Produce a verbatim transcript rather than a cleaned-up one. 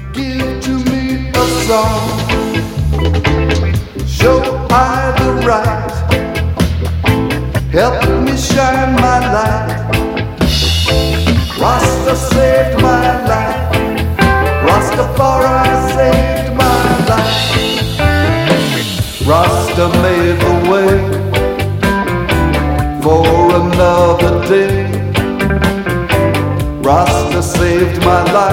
Give to me a song, show I the right, help me shine my light. Rasta saved my life, Rastafari saved my life. Rasta made the way for another day. Rasta saved my life.